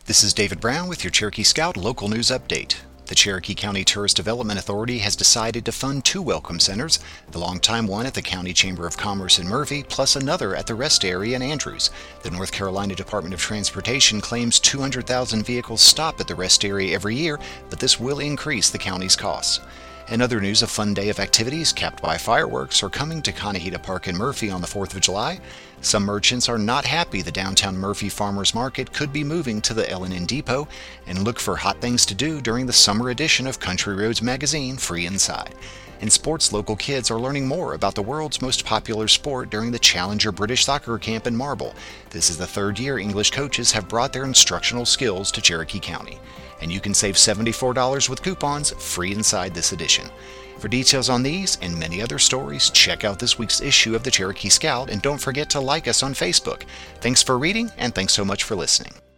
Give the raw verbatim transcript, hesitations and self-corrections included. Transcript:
This is David Brown with your Cherokee Scout local news update. The Cherokee County Tourist Development Authority has decided to fund two welcome centers, the longtime one at the County Chamber of Commerce in Murphy, plus another at the rest area in Andrews. The North Carolina Department of Transportation claims two hundred thousand vehicles stop at the rest area every year, but this will increase the county's costs. In other news, a fun day of activities capped by fireworks are coming to Conahita Park in Murphy on the fourth of July. Some merchants are not happy the downtown Murphy Farmers Market could be moving to the L and N Depot, and look for hot things to do during the summer edition of Country Roads magazine, Free Inside. In sports, local kids are learning more about the world's most popular sport during the Challenger British Soccer Camp in Marble. This is the third year English coaches have brought their instructional skills to Cherokee County. And you can save seventy-four dollars with coupons free inside this edition. For details on these and many other stories, check out this week's issue of the Cherokee Scout, and don't forget to like us on Facebook. Thanks for reading, and thanks so much for listening.